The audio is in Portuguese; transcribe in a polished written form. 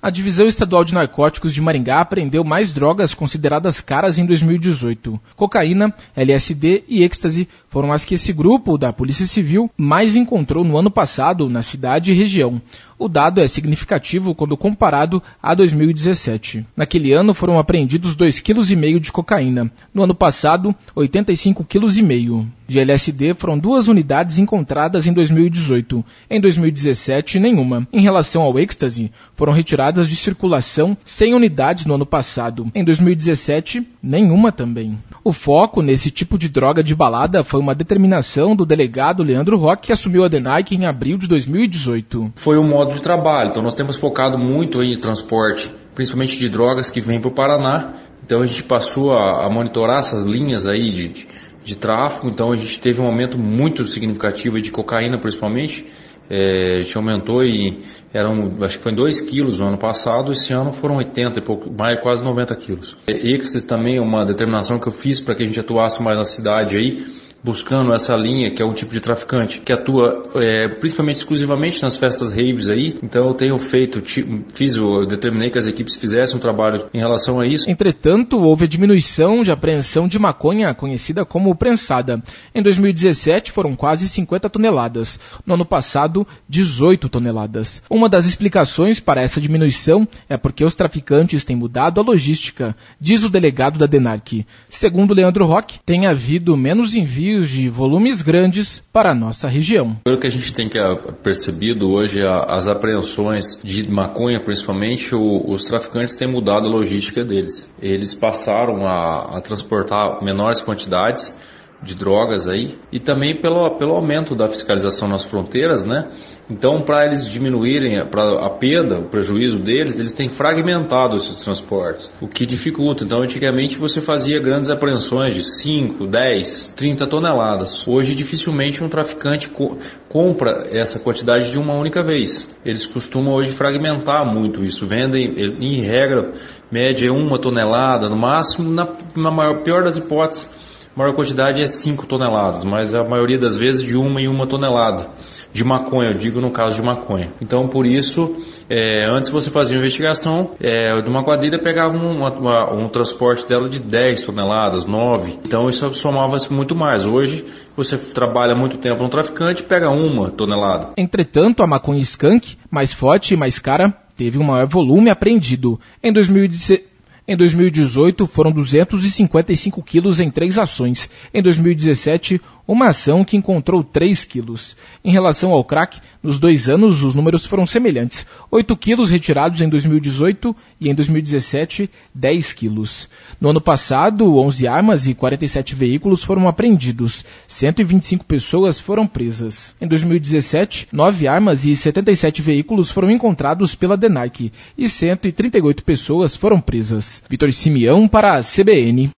A Divisão Estadual de Narcóticos de Maringá apreendeu mais drogas consideradas caras em 2018. Cocaína, LSD e êxtase foram as que esse grupo da Polícia Civil mais encontrou no ano passado na cidade e região. O dado é significativo quando comparado a 2017. Naquele ano foram apreendidos 2,5 kg de cocaína. No ano passado, 85,5 kg. De LSD foram 2 unidades encontradas em 2018. Em 2017, nenhuma. Em relação ao êxtase, foram retiradas de circulação 100 unidades no ano passado. Em 2017, nenhuma também. O foco nesse tipo de droga de balada foi uma determinação do delegado Leandro Roque, que assumiu a DENARC em abril de 2018. Foi um modo de trabalho, então nós temos focado muito em transporte, principalmente de drogas que vêm para o Paraná. Então a gente passou a monitorar essas linhas aí de tráfico, então a gente teve um aumento muito significativo de cocaína principalmente. A gente aumentou e acho que foi 2 quilos no ano passado, esse ano foram 80 e pouco, mais quase 90 quilos. Êxtase também é uma determinação que eu fiz para que a gente atuasse mais na cidade aí, buscando essa linha, que é um tipo de traficante que atua principalmente exclusivamente nas festas raves aí. Então eu tenho eu determinei que as equipes fizessem um trabalho em relação a isso. Entretanto, houve a diminuição de apreensão de maconha, conhecida como prensada. Em 2017 foram quase 50 toneladas. No ano passado, 18 toneladas. Uma das explicações para essa diminuição é porque os traficantes têm mudado a logística, diz o delegado da DENARC. Segundo Leandro Roque, tem havido menos envios de volumes grandes para a nossa região. Pelo que a gente tem percebido hoje, as apreensões de maconha, principalmente, os traficantes têm mudado a logística deles. Eles passaram a transportar menores quantidades de drogas aí, e também pelo aumento da fiscalização nas fronteiras, né? Então, para eles diminuírem a perda, o prejuízo deles, eles têm fragmentado esses transportes, o que dificulta. Então, antigamente você fazia grandes apreensões de 5, 10, 30 toneladas. Hoje, dificilmente um traficante compra essa quantidade de uma única vez. Eles costumam hoje fragmentar muito isso, vendem, em regra, média 1 tonelada, no máximo, na pior das hipóteses, a maior quantidade é 5 toneladas, mas a maioria das vezes de 1 tonelada de maconha, eu digo no caso de maconha. Então, por isso, antes você fazia uma investigação, de uma quadrilha pegava um transporte dela de 10 toneladas, 9. Então, isso somava-se muito mais. Hoje, você trabalha muito tempo no traficante e pega 1 tonelada. Entretanto, a maconha skunk, mais forte e mais cara, teve um maior volume apreendido. Em 2018, foram 255 quilos em 3 ações. Em 2017, uma ação que encontrou 3 quilos. Em relação ao crack, nos 2 anos os números foram semelhantes. 8 quilos retirados em 2018 e em 2017, 10 quilos. No ano passado, 11 armas e 47 veículos foram apreendidos. 125 pessoas foram presas. Em 2017, 9 armas e 77 veículos foram encontrados pela DENARC e 138 pessoas foram presas. Vitor Simeão para a CBN.